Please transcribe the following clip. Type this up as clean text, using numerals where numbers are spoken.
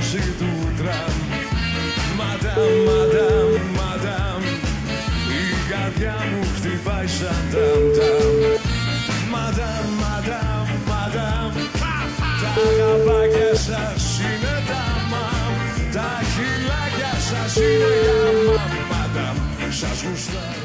πτώση του τραμ. Μαντάμ, μαντάμ, μαντάμ, η καρδιά μου χτυπάει σαν ταμ-ταμ. Μαντάμ, μαντάμ, μαντάμ, τα γαμπάκια σας είναι τα μαμ. Τα χυλάκια σας είναι για μαμ. Μαντάμ, σας γουστάρω.